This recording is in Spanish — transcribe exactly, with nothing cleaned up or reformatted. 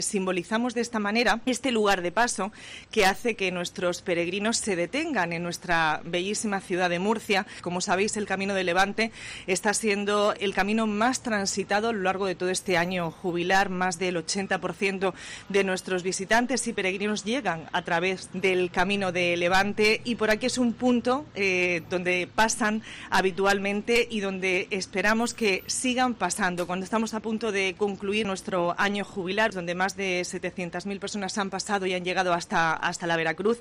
Simbolizamos de esta manera este lugar de paso que hace que nuestros peregrinos se detengan en nuestra bellísima ciudad de Murcia. Como sabéis, el Camino de Levante está siendo el camino más transitado a lo largo de todo este año jubilar. Más del ochenta por ciento de nuestros visitantes y peregrinos llegan a través del Camino de Levante, y por aquí es un punto eh, donde pasan habitualmente y donde esperamos que sigan pasando. Cuando estamos a punto de concluir nuestro año jubilar, donde más de setecientas mil personas han pasado y han llegado hasta, hasta la Veracruz,